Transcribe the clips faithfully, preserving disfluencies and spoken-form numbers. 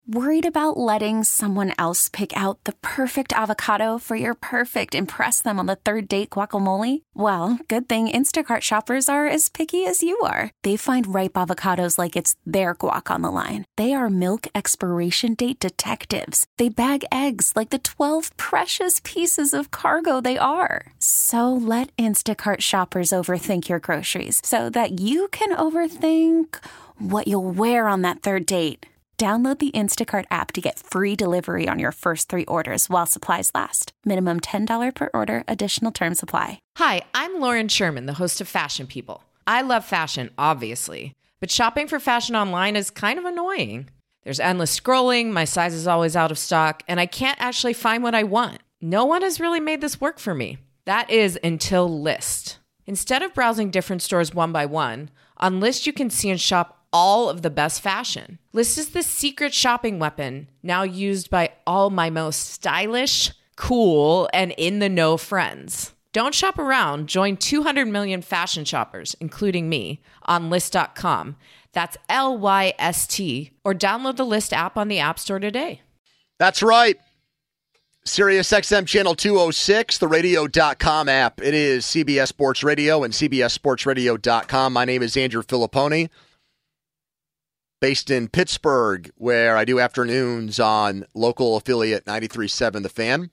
Worried about letting someone else pick out the perfect avocado for your perfect impress them on the third date guacamole? Well, good thing Instacart shoppers are as picky as you are. They find ripe avocados like it's their guac on the line. They are milk expiration date detectives. They bag eggs like the twelve precious pieces of cargo they are. So let Instacart shoppers overthink your groceries so that you can overthink what you'll wear on that third date. Download the Instacart app to get free delivery on your first three orders while supplies last. Minimum ten dollars per order. Additional terms apply. Hi, I'm Lauren Sherman, the host of Fashion People. I love fashion, obviously, but shopping for fashion online is kind of annoying. There's endless scrolling, my size is always out of stock, and I can't actually find what I want. No one has really made this work for me. That is until Lyst. Instead of browsing different stores one by one, on Lyst you can see and shop all of the best fashion. Lyst is the secret shopping weapon now used by all my most stylish, cool, and in-the-know friends. Don't shop around. Join two hundred million fashion shoppers, including me, on Lyst dot com. That's L Y S T. Or download the Lyst app on the App Store today. That's right. Sirius X M Channel two oh six, the radio dot com app. It is C B S Sports Radio and C B S Sports Radio dot com. My name is Andrew Filipponi, based in Pittsburgh, where I do afternoons on local affiliate ninety-three point seven The Fan.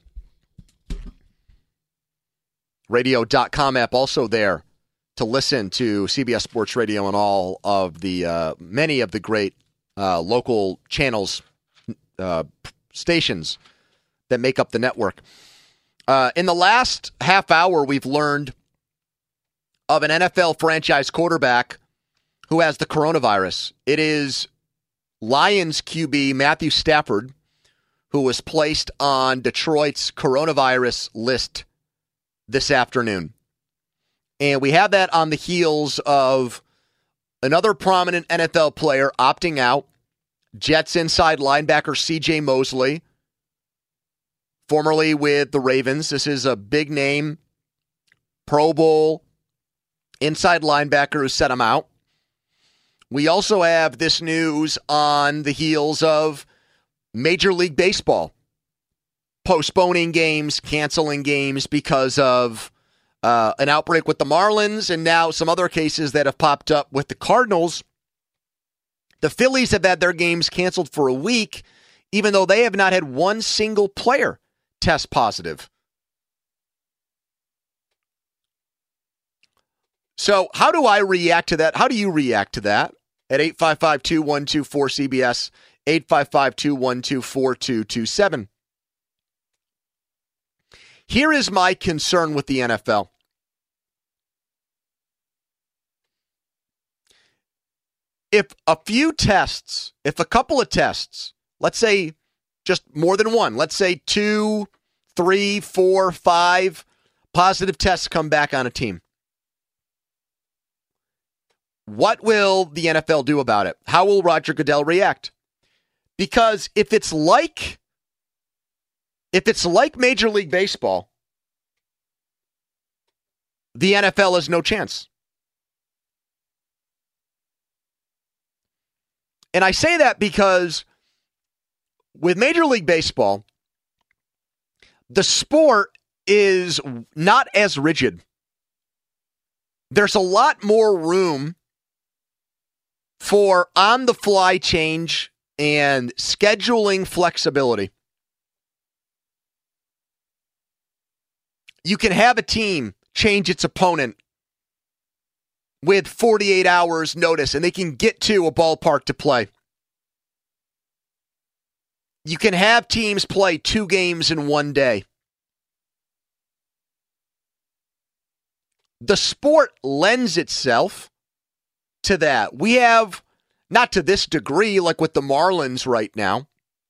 radio dot com app also there to listen to C B S Sports Radio and all of the, uh, many of the great uh, local channels, uh, stations that make up the network. Uh, in the last half hour, we've learned of an N F L franchise quarterback who has the coronavirus. It is Lions Q B Matthew Stafford, who was placed on Detroit's coronavirus list this afternoon. And we have that on the heels of another prominent N F L player opting out, Jets inside linebacker C J Mosley, formerly with the Ravens. This is a big name, Pro Bowl inside linebacker who set him out. We also have this news on the heels of Major League Baseball postponing games, canceling games because of uh, an outbreak with the Marlins and now some other cases that have popped up with the Cardinals. The Phillies have had their games canceled for a week, even though they have not had one single player test positive. So how do I react to that? How do you react to that? At eight five five, two one two, four C B S, eight five five, two one two, four two two seven. Here is my concern with the N F L. If a few tests, if a couple of tests, let's say just more than one, let's say two, three, four, five positive tests come back on a team, what will the N F L do about it? How will Roger Goodell react? Because if it's like, if it's like Major League Baseball, the N F L has no chance. And I say that because with Major League Baseball, the sport is not as rigid. There's a lot more room for on-the-fly change and scheduling flexibility. You can have a team change its opponent with forty-eight hours notice, and they can get to a ballpark to play. You can have teams play two games in one day. The sport lends itself to that. We have, not to this degree like with the Marlins right now,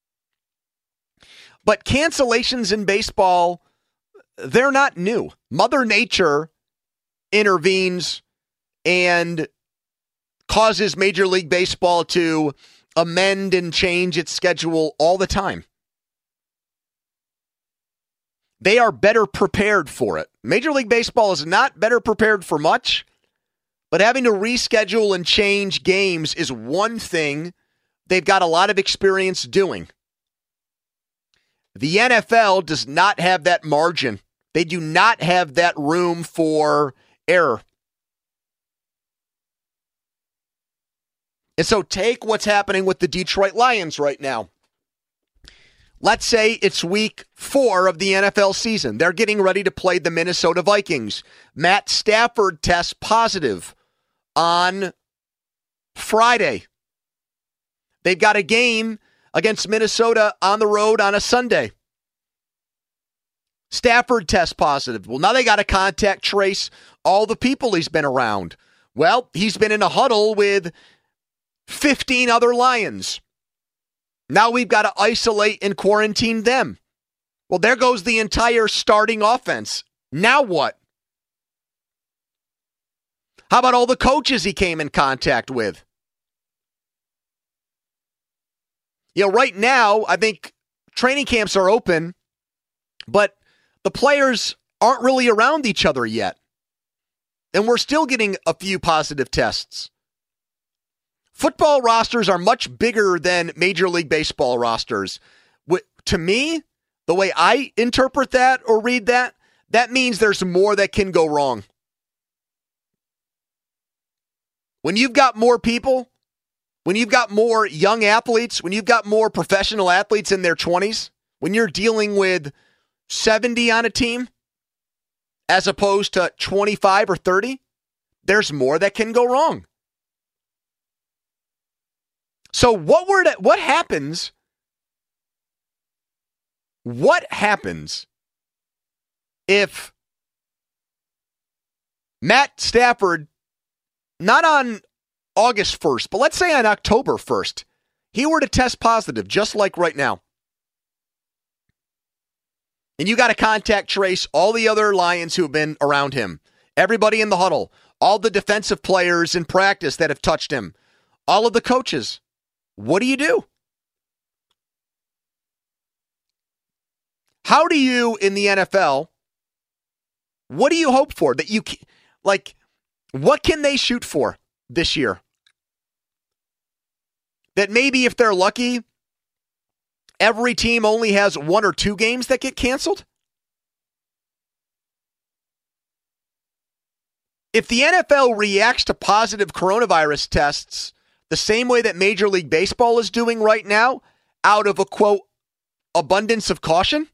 but cancellations in baseball, they're not new. Mother Nature intervenes and causes Major League Baseball to amend and change its schedule all the time. They are better prepared for it. Major League Baseball is not better prepared for much, but having to reschedule and change games is one thing they've got a lot of experience doing. The N F L does not have that margin. They do not have that room for error. And so take what's happening with the Detroit Lions right now. Let's say it's week four of the N F L season. They're getting ready to play the Minnesota Vikings. Matt Stafford tests positive on Friday. They've got a game against Minnesota on the road on a Sunday. Stafford tests positive. Well, now they got to contact trace all the people he's been around. Well, he's been in a huddle with fifteen other Lions. Now we've got to isolate and quarantine them. Well, there goes the entire starting offense. Now what? How about all the coaches he came in contact with? You know, right now, I think training camps are open, but the players aren't really around each other yet. And we're still getting a few positive tests. Football rosters are much bigger than Major League Baseball rosters. To me, the way I interpret that or read that, that means there's more that can go wrong. When you've got more people, when you've got more young athletes, when you've got more professional athletes in their twenties, when you're dealing with seventy on a team as opposed to twenty-five or thirty, there's more that can go wrong. So what were to, what happens? What happens if Matt Stafford, not on August first, but let's say on October first, he were to test positive, just like right now? And you got to contact trace all the other Lions who have been around him, everybody in the huddle, all the defensive players in practice that have touched him, all of the coaches. What do you do? How do you, in the N F L, what do you hope for? That you, like, what can they shoot for this year? That maybe if they're lucky, every team only has one or two games that get canceled? If the N F L reacts to positive coronavirus tests the same way that Major League Baseball is doing right now, out of a, quote, abundance of caution,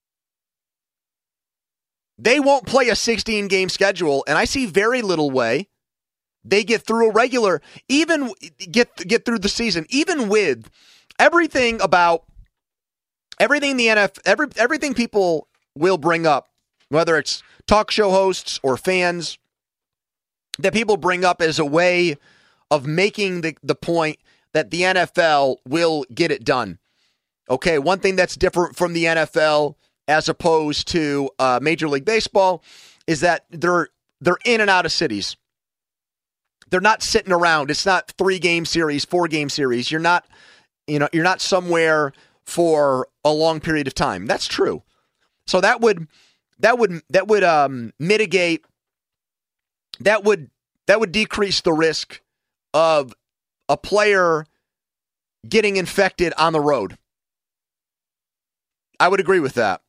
they won't play a sixteen-game schedule, and I see very little way they get through a regular, even get get through the season, even with everything about everything the N F L, every, everything people will bring up, whether it's talk show hosts or fans, that people bring up as a way of making the, the point that the N F L will get it done. Okay, one thing that's different from the N F L as opposed to uh, Major League Baseball is that they're they're in and out of cities. They're not sitting around. It's not three game series, four game series. You're not, you know, you're not somewhere for a long period of time. That's true. So that would that would that would um, mitigate. That would that would decrease the risk of a player getting infected on the road. I would agree with that.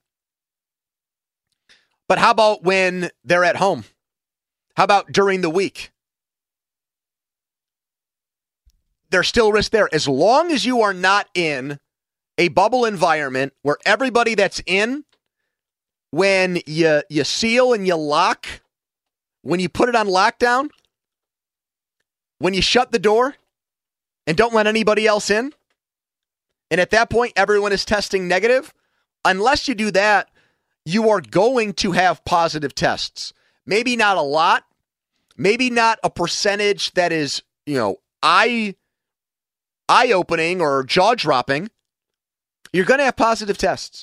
But how about when they're at home? How about during the week? There's still risk there. As long as you are not in a bubble environment where everybody that's in, when you, you seal and you lock, when you put it on lockdown, when you shut the door and don't let anybody else in, and at that point everyone is testing negative, unless you do that, you are going to have positive tests. Maybe not a lot, maybe not a percentage that is, you know, eye eye-opening or jaw-dropping. You're going to have positive tests.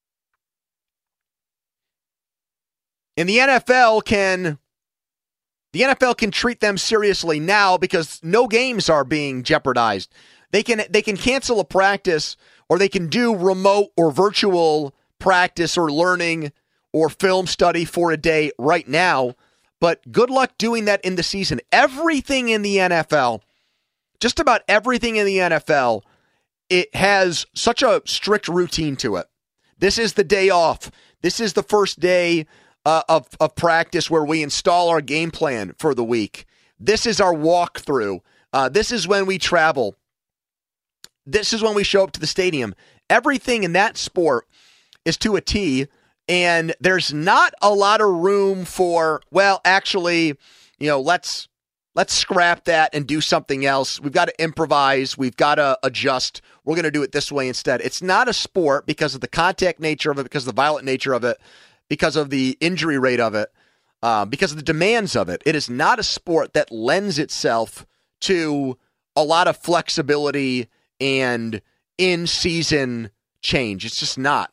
And the N F L can the N F L can treat them seriously now because no games are being jeopardized. They can they can cancel a practice, or they can do remote or virtual practice or learning or film study for a day right now. But good luck doing that in the season. Everything in the N F L, just about everything in the N F L it has such a strict routine to it. This is the day off. This is the first day uh, of, of practice where we install our game plan for the week. This is our walkthrough. Uh, this is when we travel. This is when we show up to the stadium. Everything in that sport is to a T, and there's not a lot of room for, well, actually, you know, let's let's scrap that and do something else. We've got to improvise. We've got to adjust. We're going to do it this way instead. It's not a sport because of the contact nature of it, because of the violent nature of it, because of the injury rate of it, um, because of the demands of it. It is not a sport that lends itself to a lot of flexibility and in-season change. It's just not.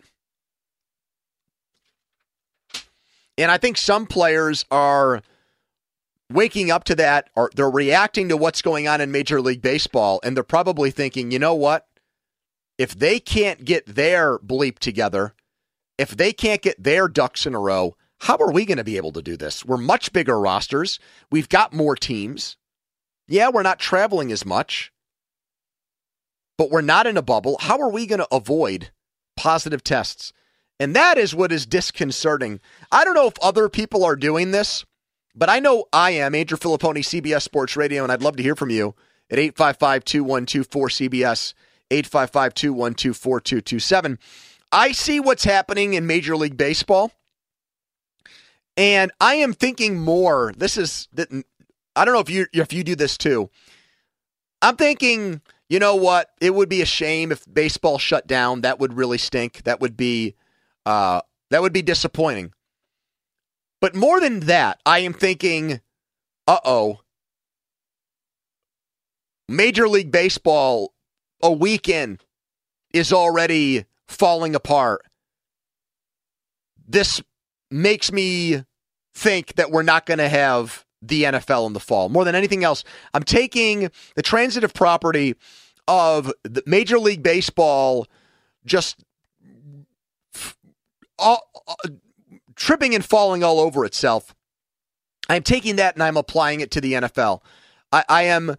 And I think some players are waking up to that, or they're reacting to what's going on in Major League Baseball, and they're probably thinking, you know what? If they can't get their bleep together, if they can't get their ducks in a row, how are we going to be able to do this? We're much bigger rosters. We've got more teams. Yeah, we're not traveling as much, but we're not in a bubble. How are we going to avoid positive tests? And that is what is disconcerting. I don't know if other people are doing this, but I know I am. Andrew Filipponi, C B S Sports Radio, and I'd love to hear from you at eight five five, two one two, four C B S, eight five five, two one two, four two two seven. I see what's happening in Major League Baseball, and I am thinking more. This is, I don't know if you if you do this too. I'm thinking, you know what? It would be a shame if baseball shut down. That would really stink. That would be, uh, that would be disappointing. But more than that, I am thinking, uh-oh, Major League Baseball, a weekend, is already falling apart. This makes me think that we're not going to have the N F L in the fall. More than anything else, I'm taking the transitive property of the Major League Baseball just all, uh, tripping and falling all over itself. I'm taking that and I'm applying it to the N F L. I, I am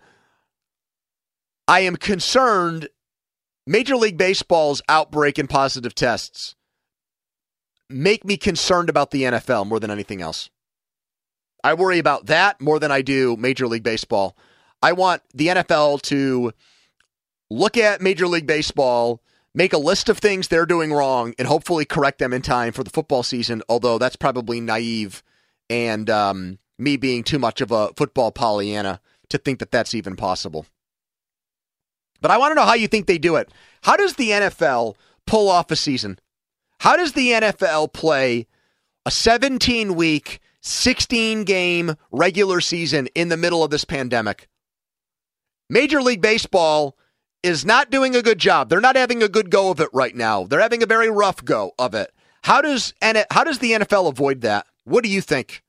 I am concerned Major League Baseball's outbreak in positive tests make me concerned about the N F L more than anything else. I worry about that more than I do Major League Baseball. I want the N F L to look at Major League Baseball, make a list of things they're doing wrong, and hopefully correct them in time for the football season, although that's probably naive and um, me being too much of a football Pollyanna to think that that's even possible. But I want to know how you think they do it. How does the N F L pull off a season? How does the N F L play a seventeen-week, sixteen-game regular season in the middle of this pandemic? Major League Baseball is not doing a good job. They're not having a good go of it right now. They're having a very rough go of it. How does how does the N F L avoid that? What do you think?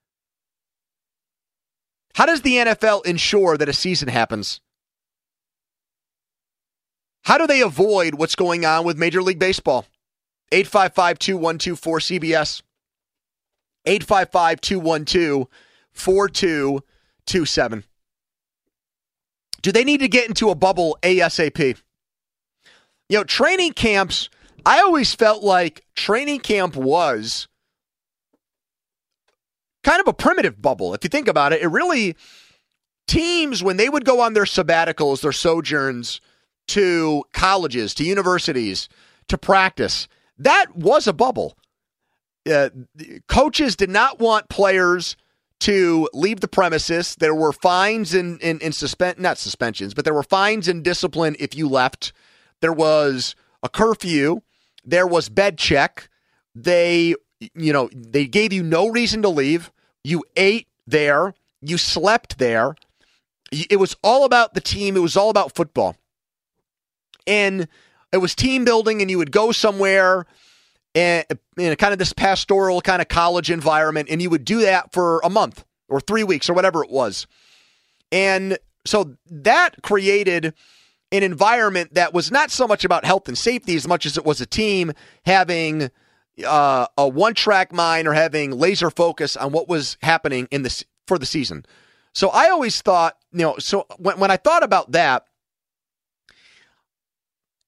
How does the N F L ensure that a season happens? How do they avoid what's going on with Major League Baseball? eight five five, two one two, four C B S. eight five five, two one two, four two two seven. Do they need to get into a bubble ASAP? You know, training camps, I always felt like training camp was kind of a primitive bubble. If you think about it, it really, teams, when they would go on their sabbaticals, their sojourns to colleges, to universities, to practice, that was a bubble. Uh, coaches did not want players to leave the premises. There were fines and, and, and suspend, not suspensions, but there were fines and discipline if you left. There was a curfew. There was bed check. They, you know, they gave you no reason to leave. You ate there. You slept there. It was all about the team. It was all about football. And it was team building, and you would go somewhere and in kind of this pastoral kind of college environment, and you would do that for a month or three weeks or whatever it was. And so that created an environment that was not so much about health and safety as much as it was a team having uh, a one-track mind or having laser focus on what was happening in this for the season. So I always thought, you know, so when, when I thought about that,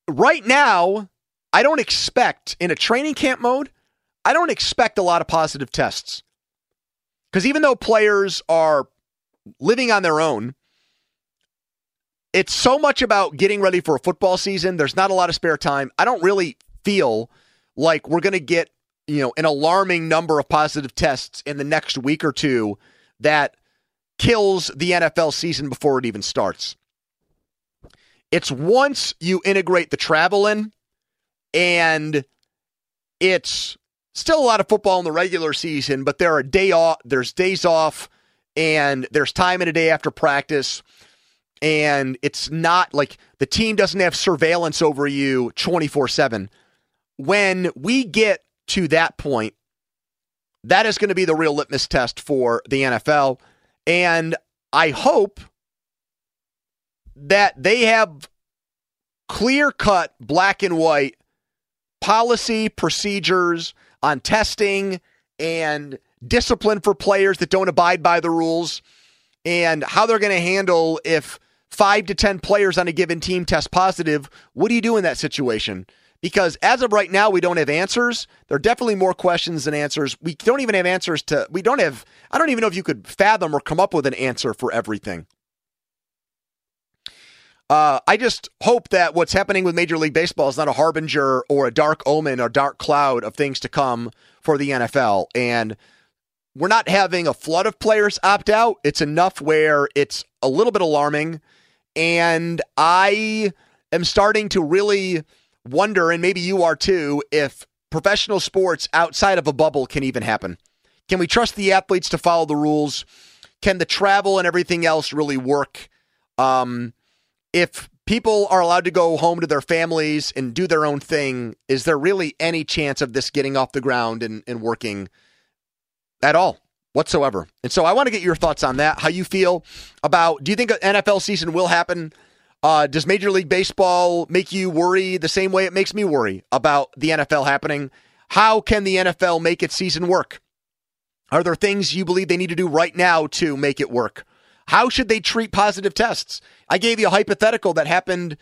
right now, I don't expect, in a training camp mode, I don't expect a lot of positive tests. Because even though players are living on their own, it's so much about getting ready for a football season. There's not a lot of spare time. I don't really feel like we're going to get, you know, an alarming number of positive tests in the next week or two that kills the N F L season before it even starts. It's once you integrate the travel in, and it's still a lot of football in the regular season, but there are day off, there's days off, and there's time in a day after practice, and it's not like the team doesn't have surveillance over you twenty-four seven. When we get to that point, that is going to be the real litmus test for the N F L, and I hope that they have clear-cut, black and white policy, procedures on testing and discipline for players that don't abide by the rules, and how they're going to handle if five to ten players on a given team test positive. What do you do in that situation? Because as of right now, we don't have answers. There are definitely more questions than answers. We don't even have answers to, we don't have, I don't even know if you could fathom or come up with an answer for everything. Uh, I just hope that what's happening with Major League Baseball is not a harbinger or a dark omen or dark cloud of things to come for the N F L. And we're not having a flood of players opt out. It's enough where it's a little bit alarming. And I am starting to really wonder, and maybe you are too, if professional sports outside of a bubble can even happen. Can we trust the athletes to follow the rules? Can the travel and everything else really work? Um, if people are allowed to go home to their families and do their own thing, is there really any chance of this getting off the ground and, and working at all whatsoever? And so I want to get your thoughts on that, how you feel about, do you think an N F L season will happen? Uh, does Major League Baseball make you worry the same way it makes me worry about the N F L happening? How can the N F L make its season work? Are there things you believe they need to do right now to make it work? How should they treat positive tests? I gave you a hypothetical that happened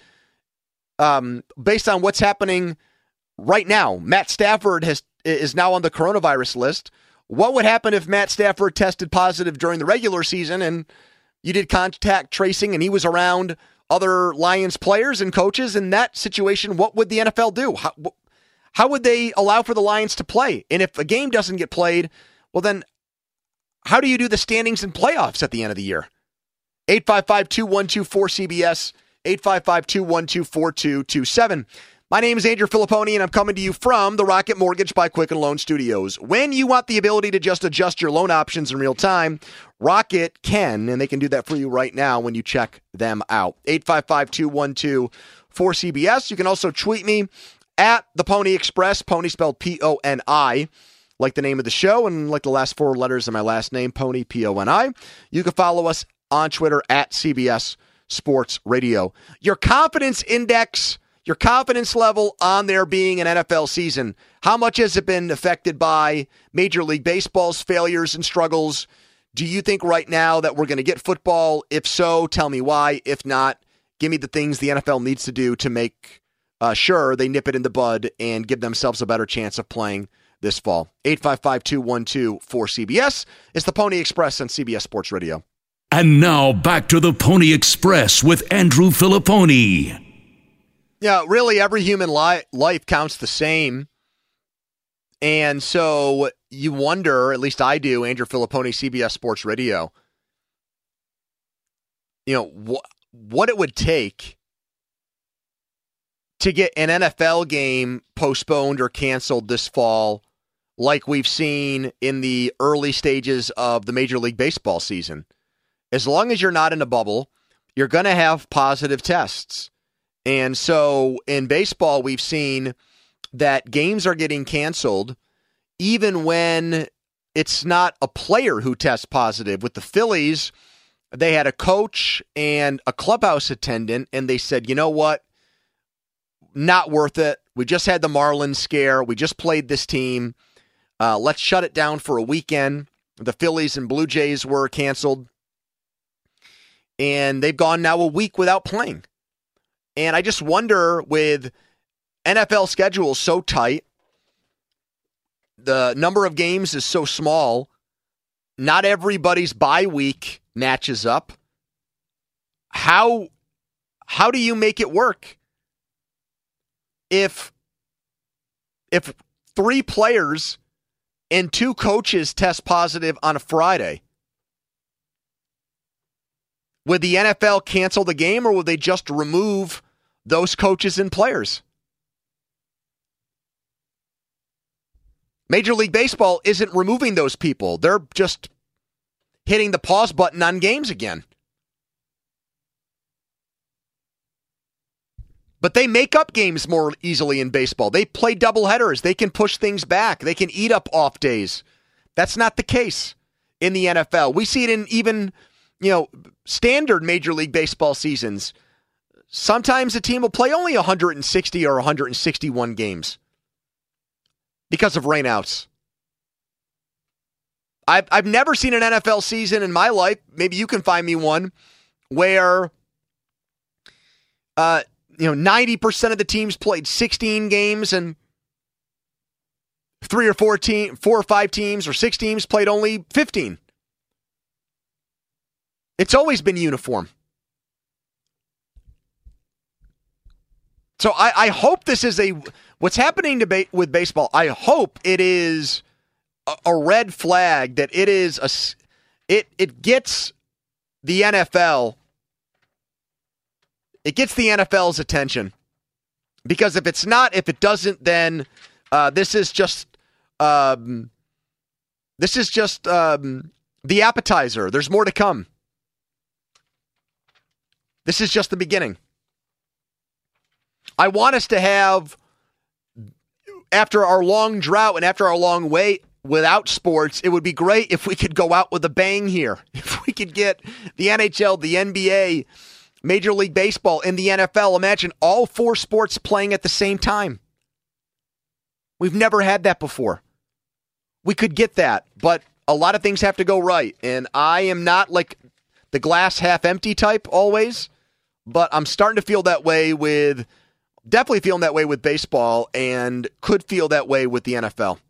um, based on what's happening right now. Matt Stafford has is now on the coronavirus list. What would happen if Matt Stafford tested positive during the regular season and you did contact tracing and he was around other Lions players and coaches? In that situation, what would the N F L do? How, how would they allow for the Lions to play? And if a game doesn't get played, well then, how do you do the standings and playoffs at the end of the year? eight five five, two one two, four C B S, eight five five, two one two, four two two seven. My name is Andrew Filipponi, and I'm coming to you from the Rocket Mortgage by Quicken Loan Studios. When you want the ability to just adjust your loan options in real time, Rocket can, and they can do that for you right now when you check them out. eight five five, two one two, four C B S. You can also tweet me at the Pony Express, Pony spelled P O N I, like the name of the show, and like the last four letters of my last name, Pony, P O N I. You can follow us on Twitter at C B S Sports Radio. Your confidence index, your confidence level on there being an N F L season, how much has it been affected by Major League Baseball's failures and struggles? Do you think right now that we're going to get football? If so, tell me why. If not, give me the things the N F L needs to do to make uh, sure they nip it in the bud and give themselves a better chance of playing this fall. eight five five, two one two, four C B S. It's the Pony Express on C B S Sports Radio. And now back to the Pony Express with Andrew Filipponi. Yeah, really every human li- life counts the same. And so you wonder, at least I do, Andrew Filipponi, C B S Sports Radio, you know, wh- what it would take to get an N F L game postponed or canceled this fall, like we've seen in the early stages of the Major League Baseball season. As long as you're not in a bubble, you're going to have positive tests. And so in baseball, we've seen that games are getting canceled even when it's not a player who tests positive. With the Phillies, they had a coach and a clubhouse attendant, and they said, you know what? Not worth it. We just had the Marlins scare. We just played this team. Uh, let's shut it down for a weekend. The Phillies and Blue Jays were canceled. And they've gone now a week without playing. And I just wonder, with N F L schedules so tight, the number of games is so small, not everybody's bye week matches up. How how do you make it work? If if three players and two coaches test positive on a Friday, would the N F L cancel the game, or would they just remove those coaches and players? Major League Baseball isn't removing those people. They're just hitting the pause button on games again. But they make up games more easily in baseball. They play doubleheaders. They can push things back. They can eat up off days. That's not the case in the N F L. We see it in even, you know, standard Major League Baseball seasons. Sometimes a team will play only one hundred sixty or one hundred sixty-one games because of rainouts. I've, I've never seen an N F L season in my life, maybe you can find me one, where uh, you know, ninety percent of the teams played sixteen games and three or four, team, four or five teams or six teams played only fifteen. It's always been uniform. So I, I hope this is a, what's happening to ba- with baseball, I hope it is a, a red flag, that it is a, it, it gets the N F L, it gets the N F L's attention. Because if it's not, if it doesn't, then uh, this is just, um, this is just um, the appetizer. There's more to come. This is just the beginning. I want us to have, after our long drought and after our long wait without sports, it would be great if we could go out with a bang here. If we could get the N H L, the N B A, Major League Baseball, and the N F L. Imagine all four sports playing at the same time. We've never had that before. We could get that, but a lot of things have to go right. And I am not like the glass half empty type always, but I'm starting to feel that way with, definitely feeling that way with baseball, and could feel that way with the N F L.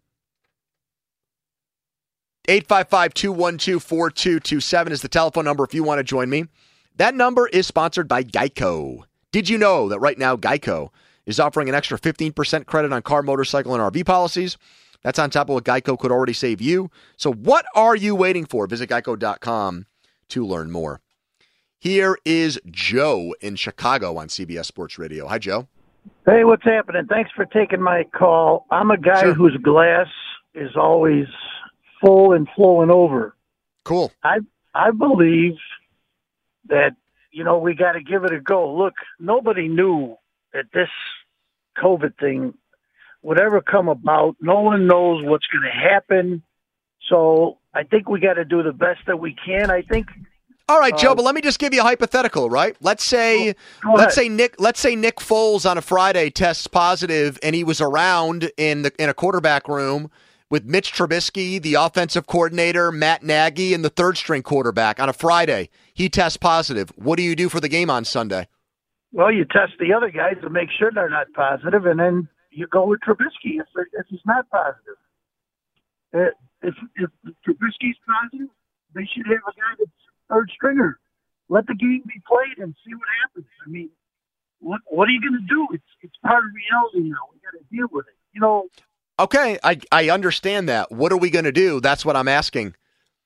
eight five five, two one two, four two two seven is the telephone number if you want to join me. That number is sponsored by Geico. Did you know that right now Geico is offering an extra fifteen percent credit on car, motorcycle, and R V policies? That's on top of what Geico could already save you. So what are you waiting for? Visit geico dot com to learn more. Here is Joe in Chicago on C B S Sports Radio. Hi, Joe. Hey, what's happening? Thanks for taking my call. I'm a guy Sure. whose glass is always full and flowing over. Cool. I I believe that, you know, we got to give it a go. Look, nobody knew that this COVID thing would ever come about. No one knows what's going to happen. So I think we got to do the best that we can. I think. All right, Joe, uh, but let me just give you a hypothetical, right? Let's say Go let's ahead. say Nick let's say Nick Foles on a Friday tests positive and he was around in the in a quarterback room with Mitch Trubisky, the offensive coordinator, Matt Nagy, and the third string quarterback on a Friday. He tests positive. What do you do for the game on Sunday? Well, you test the other guys to make sure they're not positive, and then you go with Trubisky if, if he's not positive. Uh, If, if Trubisky's positive, they should have a guy that's third stringer. Let the game be played and see what happens. I mean, what what are you going to do? It's it's part of reality now. We got to deal with it. You know. Okay, I I understand that. What are we going to do? That's what I'm asking.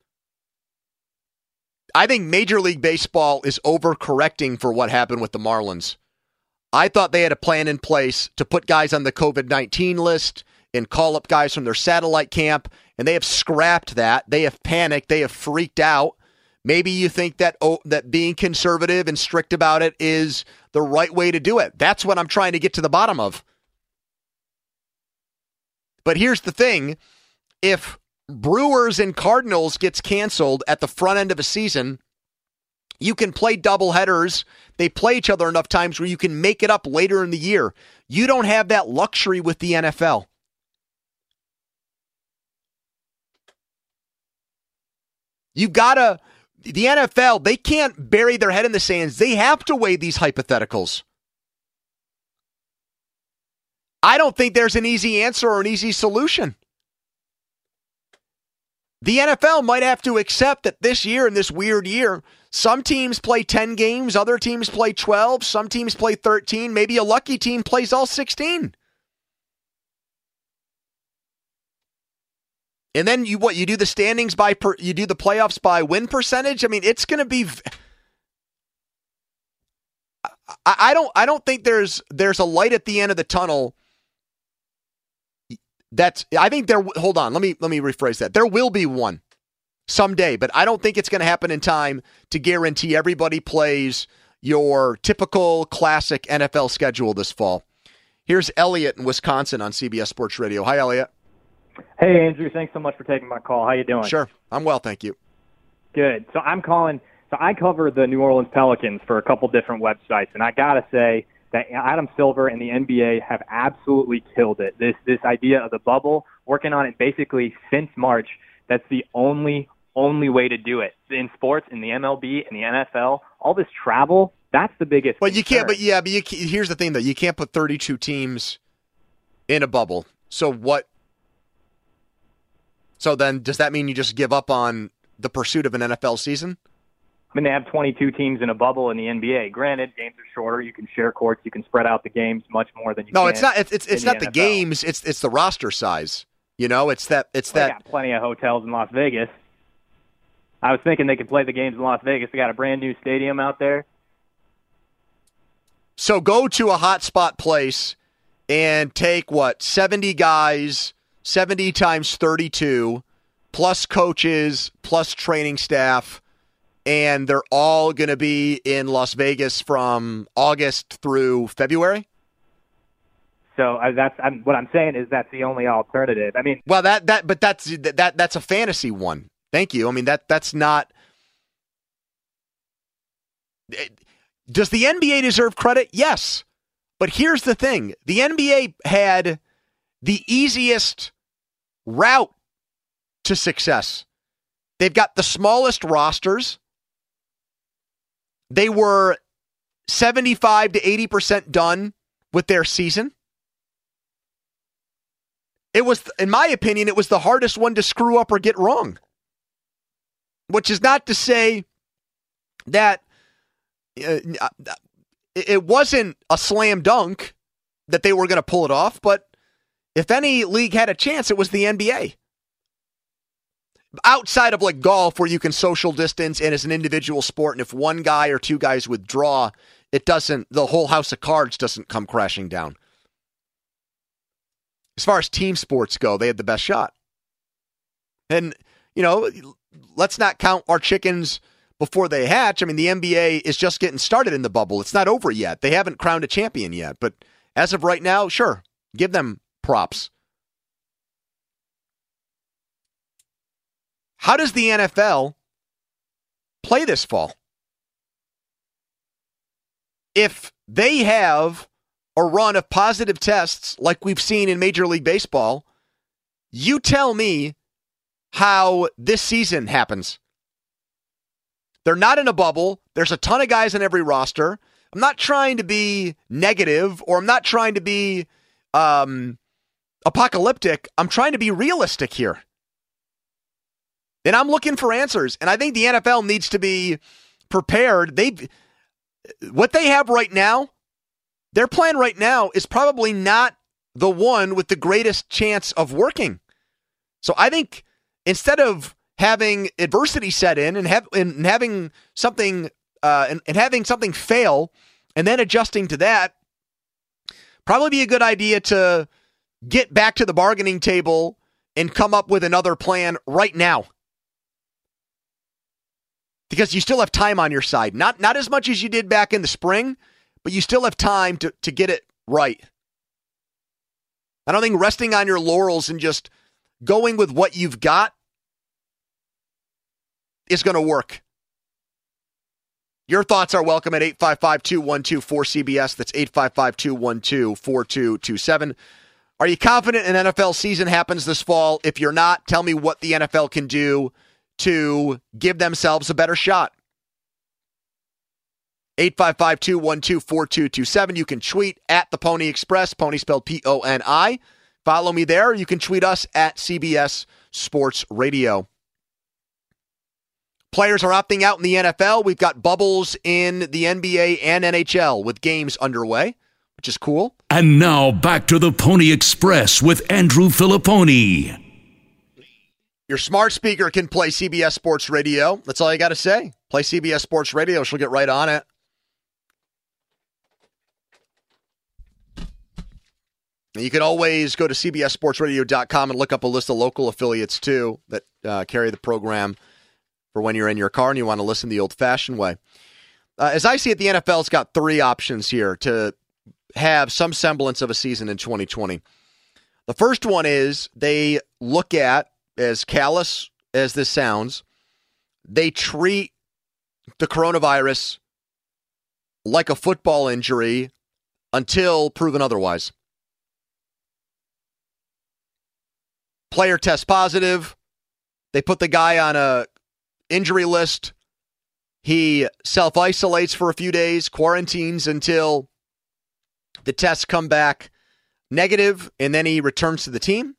I think Major League Baseball is overcorrecting for what happened with the Marlins. I thought they had a plan in place to put guys on the COVID nineteen list and call up guys from their satellite camp, and they have scrapped that. They have panicked. They have freaked out. Maybe you think that oh, that being conservative and strict about it is the right way to do it. That's what I'm trying to get to the bottom of. But here's the thing. If Brewers and Cardinals gets canceled at the front end of a season, you can play double headers. They play each other enough times where you can make it up later in the year. You don't have that luxury with the N F L. You gotta, the N F L, they can't bury their head in the sands. They have to weigh these hypotheticals. I don't think there's an easy answer or an easy solution. The N F L might have to accept that this year, in this weird year, some teams play ten games, other teams play twelve, some teams play thirteen, maybe a lucky team plays all sixteen. And then you what you do the standings by per, you do the playoffs by win percentage. I mean, it's going to be. I, I don't. I don't think there's there's a light at the end of the tunnel. That's. I think there. Hold on. Let me let me rephrase that. There will be one someday, but I don't think it's going to happen in time to guarantee everybody plays your typical classic N F L schedule this fall. Here's Elliot in Wisconsin on C B S Sports Radio. Hi, Elliot. Hey, Andrew. Thanks so much for taking my call. How you doing? Sure. I'm well, thank you. Good. So I'm calling. So I cover the New Orleans Pelicans for a couple different websites, and I gotta say that Adam Silver and the N B A have absolutely killed it. This this idea of the bubble, working on it basically since March. That's the only only way to do it in sports, in the M L B, in the N F L. All this travel, that's the biggest. But you concern. can't. But yeah, but you, here's the thing though: you can't put thirty-two teams in a bubble. So what? So then, does that mean you just give up on the pursuit of an N F L season? I mean, they have twenty-two teams in a bubble in the N B A. Granted, games are shorter. You can share courts. You can spread out the games much more than you no, can. No, it's not. It's it's, it's the not N F L. The games. It's it's the roster size. You know, it's that. It's well, that. They got plenty of hotels in Las Vegas. I was thinking they could play the games in Las Vegas. They got a brand new stadium out there. So go to a hotspot place and take what seventy guys, seventy times thirty-two. Plus coaches, plus training staff, and they're all going to be in Las Vegas from August through February? So uh, that's I'm, what I'm saying is that's the only alternative. I mean, well, that that but that's that that's a fantasy one. Thank you. I mean that that's not. Does the N B A deserve credit? Yes, but here's the thing: the N B A had the easiest route to success. They've got the smallest rosters. They were seventy-five to eighty percent done with their season. It was, in my opinion, it was the hardest one to screw up or get wrong. Which is not to say that uh, it wasn't a slam dunk that they were going to pull it off, but if any league had a chance, it was the N B A. Outside of like golf where you can social distance and as an individual sport, and if one guy or two guys withdraw, it doesn't, the whole house of cards doesn't come crashing down. As far as team sports go, they had the best shot. And, you know, let's not count our chickens before they hatch. I mean, the N B A is just getting started in the bubble. It's not over yet. They haven't crowned a champion yet. But as of right now, sure, give them props. How does the N F L play this fall? If they have a run of positive tests like we've seen in Major League Baseball, you tell me how this season happens. They're not in a bubble. There's a ton of guys in every roster. I'm not trying to be negative or I'm not trying to be um, apocalyptic. I'm trying to be realistic here. And I'm looking for answers. And I think the N F L needs to be prepared. They, what they have right now, their plan right now is probably not the one with the greatest chance of working. So I think instead of having adversity set in and, have, and having something uh, and, and having something fail and then adjusting to that, probably be a good idea to get back to the bargaining table and come up with another plan right now. Because you still have time on your side. Not not as much as you did back in the spring, but you still have time to, to get it right. I don't think resting on your laurels and just going with what you've got is going to work. Your thoughts are welcome at eight five five, two one two, four C B S. That's eight five five, two one two, four two two seven. Are you confident an N F L season happens this fall? If you're not, tell me what the N F L can do to give themselves a better shot. eight five five, two one two, four two two seven. You can tweet at the Pony Express, Pony spelled P O N I. Follow me there. You can tweet us at C B S Sports Radio. Players are opting out in the N F L. We've got bubbles in the N B A and N H L with games underway, which is cool. And now back to the Pony Express with Andrew Filipponi. Your smart speaker can play C B S Sports Radio. That's all you got to say. Play C B S Sports Radio. She'll get right on it. You can always go to C B S sports radio dot com and look up a list of local affiliates, too, that uh, carry the program for when you're in your car and you want to listen the old-fashioned way. Uh, as I see it, the N F L's got three options here to have some semblance of a season in twenty twenty. The first one is they look at, as callous as this sounds, they treat the coronavirus like a football injury until proven otherwise. Player tests positive. They put the guy on a injury list. He self-isolates for a few days, quarantines until the tests come back negative, and then he returns to the team.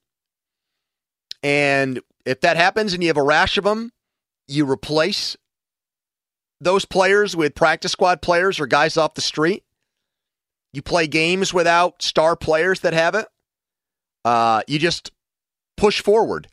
And if that happens and you have a rash of them, you replace those players with practice squad players or guys off the street. You play games without star players that have it. Uh, you just push forward.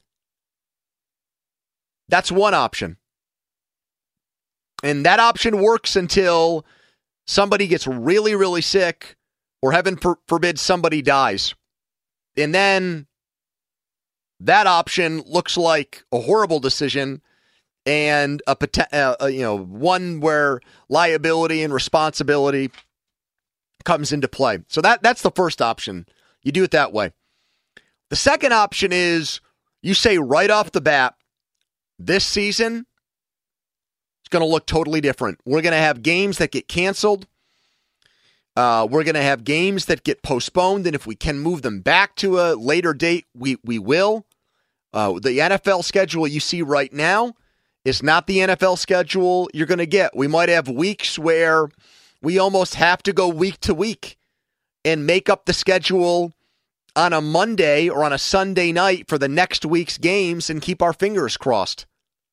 That's one option. And that option works until somebody gets really, really sick, or heaven for, forbid somebody dies. And then that option looks like a horrible decision and a, uh, you know, one where liability and responsibility comes into play. So that that's the first option. You do it that way. The second option is you say right off the bat, this season is going to look totally different. We're going to have games that get canceled. Uh, we're going to have games that get postponed, and if we can move them back to a later date, we, we will. Uh, the N F L schedule you see right now is not the N F L schedule you're going to get. We might have weeks where we almost have to go week to week and make up the schedule on a Monday or on a Sunday night for the next week's games and keep our fingers crossed.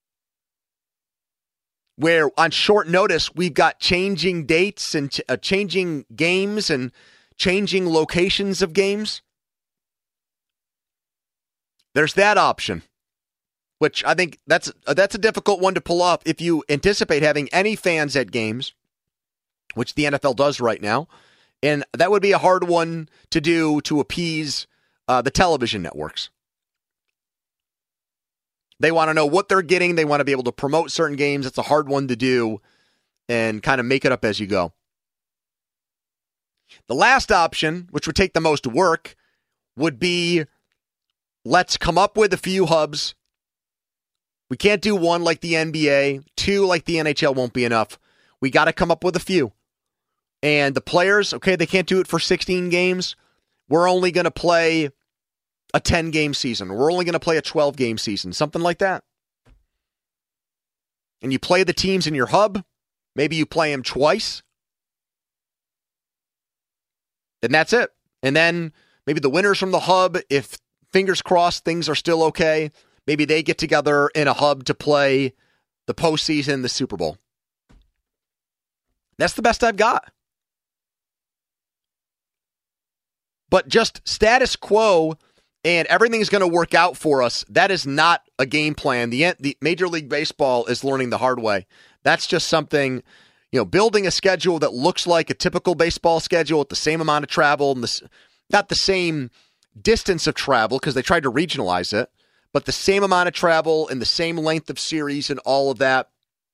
Where on short notice, we've got changing dates and ch- uh, changing games and changing locations of games. There's that option, which I think that's uh, that's a difficult one to pull off if you anticipate having any fans at games, which the N F L does right now. And that would be a hard one to do to appease uh, the television networks. They want to know what they're getting. They want to be able to promote certain games. It's a hard one to do and kind of make it up as you go. The last option, which would take the most work, would be let's come up with a few hubs. We can't do one like the N B A. Two like the N H L won't be enough. We got to come up with a few. And the players, okay, they can't do it for sixteen games. We're only going to play a ten-game season. We're only going to play a twelve-game season, something like that. And you play the teams in your hub. Maybe you play them twice. And that's it. And then maybe the winners from the hub, if fingers crossed things are still okay, maybe they get together in a hub to play the postseason, the Super Bowl. That's the best I've got. But just status quo and everything's going to work out for us, that is not a game plan. The, the Major League Baseball is learning the hard way. That's just something, you know, building a schedule that looks like a typical baseball schedule with the same amount of travel, and the, not the same distance of travel because they tried to regionalize it, but the same amount of travel and the same length of series and all of that.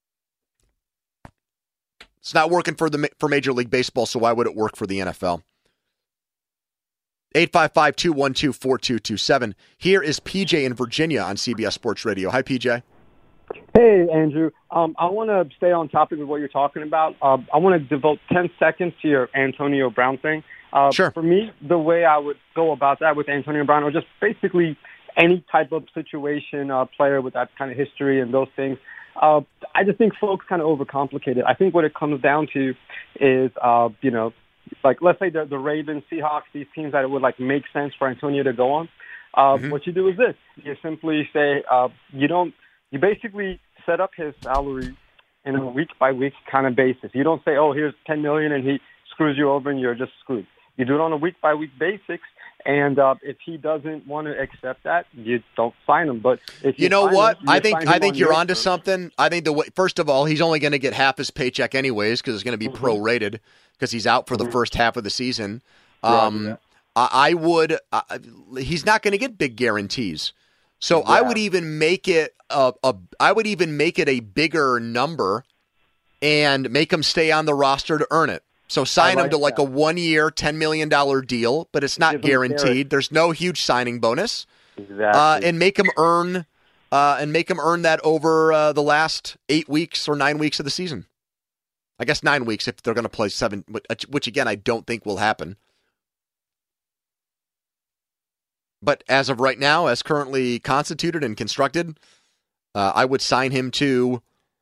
It's not working for the for Major League Baseball, so why would it work for the N F L? eight five five, two one two, four two two seven. Here is P J in Virginia on C B S Sports Radio. Hi, P J. Hey, Andrew. Um, I want to stay on topic with what you're talking about. Uh, I want to devote ten seconds to your Antonio Brown thing. Uh, sure. For me, the way I would go about that with Antonio Brown, or just basically any type of situation, uh, player with that kind of history and those things, Uh, I just think folks kind of overcomplicate it. I think what it comes down to is, uh, you know, like let's say the, the Ravens, Seahawks, these teams that it would like make sense for Antonio to go on. Uh, mm-hmm. What you do is this: you simply say uh, you don't. You basically set up his salary in a week by week kind of basis. You don't say, "Oh, here's ten million," and he screws you over, and you're just screwed. You do it on a week by week basis. And uh, if he doesn't want to accept that, you don't sign him. But if you, you know what, him, you I think I think on you're onto terms. something. I think the way, first of all, he's only going to get half his paycheck anyways because it's going to be mm-hmm. prorated because he's out for mm-hmm. the first half of the season. Um, I, I would. Uh, he's not going to get big guarantees, so yeah. I would even make it a, a. I would even make it a bigger number, and make him stay on the roster to earn it. So sign like him to that. like a one-year, ten million dollars deal, but it's not guaranteed. There's no huge signing bonus. Exactly. Uh, and make him earn, uh, and make him earn that over uh, the last eight weeks or nine weeks of the season. I guess nine weeks if they're going to play seven, which again I don't think will happen. But as of right now, as currently constituted and constructed, uh, I would sign him to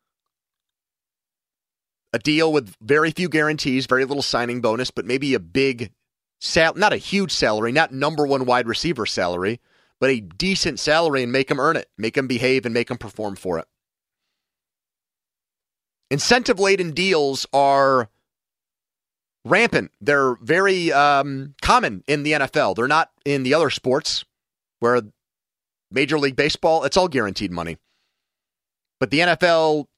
a deal with very few guarantees, very little signing bonus, but maybe a big, sal- not a huge salary, not number one wide receiver salary, but a decent salary and make him earn it, make him behave and make him perform for it. Incentive-laden deals are rampant. They're very um, common in the N F L. They're not in the other sports where Major League Baseball, it's all guaranteed money. But the N F L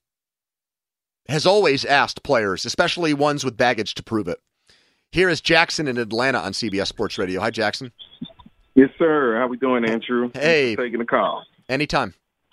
has always asked players, especially ones with baggage, to prove it. Here is Jackson in Atlanta on C B S Sports Radio. Hi, Jackson. Yes, sir. How we doing, Andrew? Hey. Thanks for taking the call. Anytime.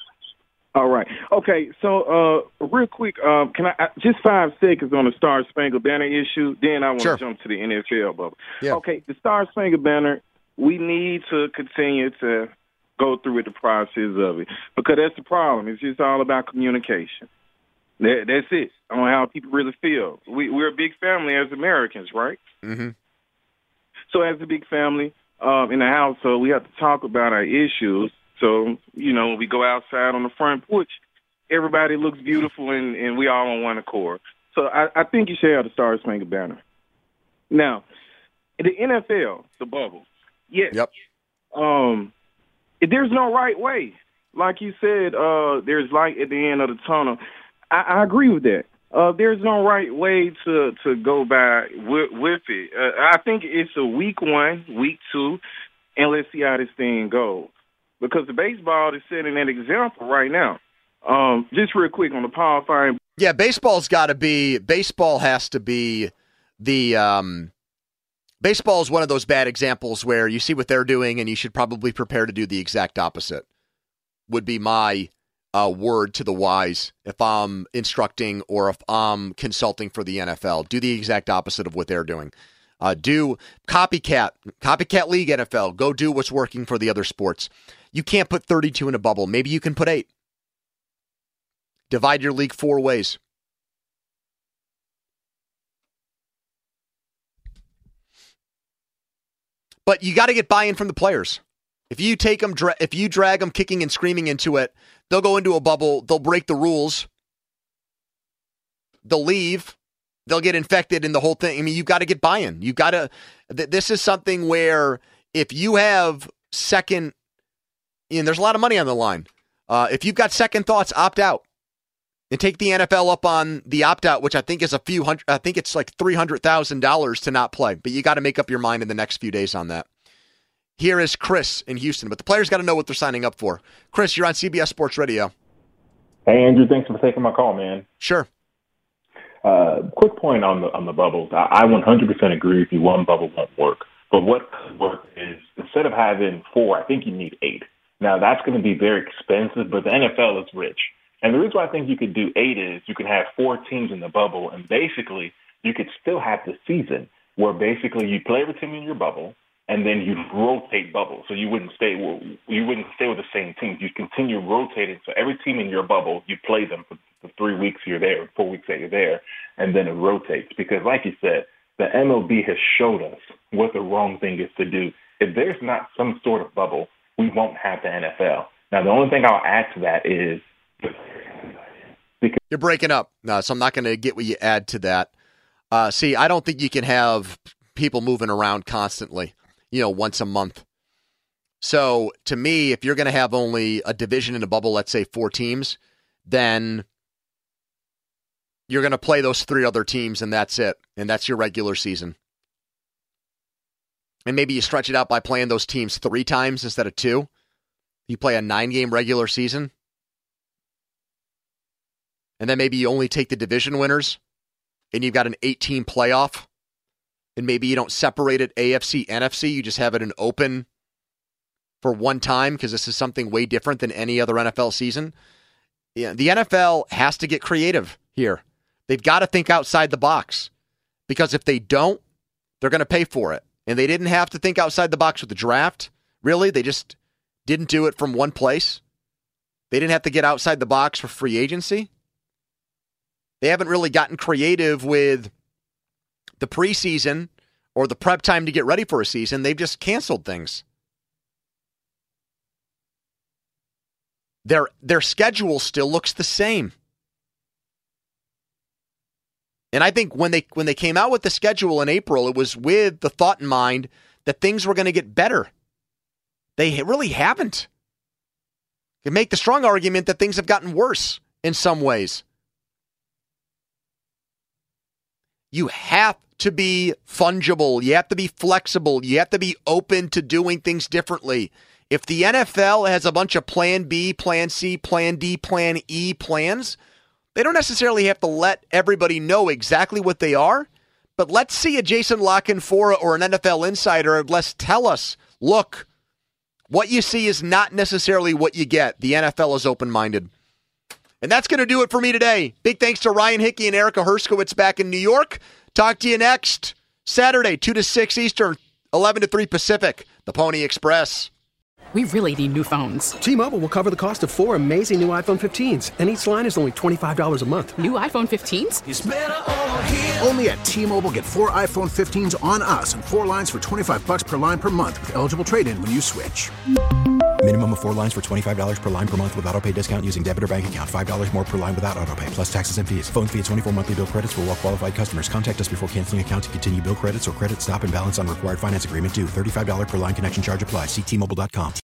All right. Okay, so uh, real quick, um, can I just five seconds on the Star Spangled Banner issue? Then I want sure. to jump to the N F L bubble. Yeah. Okay, the Star Spangled Banner, we need to continue to go through with the process of it because that's the problem. It's just all about communication. That, that's it, on how people really feel. We, we're a big family as Americans, right? Mm-hmm. So as a big family um, in the household, we have to talk about our issues. So, you know, when we go outside on the front porch, everybody looks beautiful and, and we all on one accord. So I, I think you should have the Star Spangled Banner. Now, in the N F L, the bubble, yes. Yep. Um, there's no right way. Like you said, uh, there's light at the end of the tunnel. I, I agree with that. Uh, there's no right way to, to go by with, with it. Uh, I think it's a week one, week two, and let's see how this thing goes. Because the baseball is setting an example right now. Um, just real quick on the Power Five. Yeah, baseball's got to be, baseball has to be the, um, baseball is one of those bad examples where you see what they're doing and you should probably prepare to do the exact opposite, would be my uh, word to the wise if I'm instructing or if I'm consulting for the N F L. Do the exact opposite of what they're doing. Uh, do copycat, copycat league N F L. Go do what's working for the other sports. You can't put thirty-two in a bubble. Maybe you can put eight. Divide your league four ways. But you got to get buy-in from the players. If you take them, dra- if you drag them kicking and screaming into it, they'll go into a bubble. They'll break the rules. They'll leave. They'll get infected in the whole thing. I mean, you've got to get buy-in. You've got to. Th- this is something where if you have second, you know, there's a lot of money on the line. Uh, if you've got second thoughts, opt out and take the N F L up on the opt-out, which I think is a few hundred. I think it's like three hundred thousand dollars to not play. But you got to make up your mind in the next few days on that. Here is Chris in Houston, but the players got to know what they're signing up for. Chris, you're on C B S Sports Radio. Hey, Andrew, thanks for taking my call, man. Sure. Uh, quick point on the on the bubbles. I, I one hundred percent agree with you. One bubble won't work. But what could work is instead of having four, I think you need eight. Now, that's going to be very expensive, but the N F L is rich. And the reason why I think you could do eight is you can have four teams in the bubble, and basically you could still have the season where basically you play every team in your bubble, and then you rotate bubbles. So you wouldn't stay you wouldn't stay with the same teams. You continue rotating. So every team in your bubble, you play them for the three weeks you're there, four weeks that you're there, and then it rotates. Because like you said, the M L B has showed us what the wrong thing is to do. If there's not some sort of bubble, we won't have the N F L. Now, the only thing I'll add to that is Because- You're breaking up, no, so I'm not going to get what you add to that. Uh, see, I don't think you can have people moving around constantly, you know, once a month. So to me, if you're going to have only a division in a bubble, let's say four teams, then you're going to play those three other teams and that's it. And that's your regular season. And maybe you stretch it out by playing those teams three times instead of two. You play a nine-game regular season. And then maybe you only take the division winners and you've got an eight-team playoff. And maybe you don't separate it A F C, N F C. You just have it an open for one time because this is something way different than any other N F L season. Yeah, the N F L has to get creative here. They've got to think outside the box because if they don't, they're going to pay for it. And they didn't have to think outside the box with the draft. Really, they just didn't do it from one place. They didn't have to get outside the box for free agency. They haven't really gotten creative with the preseason or the prep time to get ready for a season. They've just canceled things. Their their schedule still looks the same. And I think when they when they came out with the schedule in April, it was with the thought in mind that things were going to get better. They really haven't. You can make the strong argument that things have gotten worse in some ways. You have to be fungible. You have to be flexible. You have to be open to doing things differently. If the N F L has a bunch of Plan B, Plan C, Plan D, Plan E plans, they don't necessarily have to let everybody know exactly what they are, but let's see a Jason La Canfora or an N F L insider. Let's tell us, look, what you see is not necessarily what you get. The N F L is open-minded. And that's going to do it for me today. Big thanks to Ryan Hickey and Erica Herskowitz back in New York. Talk to you next Saturday, two to six Eastern, eleven to three Pacific, the Pony Express. We really need new phones. T-Mobile will cover the cost of four amazing new iPhone fifteens, and each line is only twenty-five dollars a month. New iPhone fifteens? It's better over here. Only at T-Mobile, get four iPhone fifteens on us and four lines for twenty-five bucks per line per month with eligible trade-in when you switch. Minimum of four lines for twenty-five dollars per line per month with autopay discount using debit or bank account. five dollars more per line without autopay, plus taxes and fees. Phone fee at twenty-four monthly bill credits for well-qualified customers. Contact us before canceling account to continue bill credits or credit stop and balance on required finance agreement due. thirty-five dollars per line connection charge applies. See T Mobile dot com.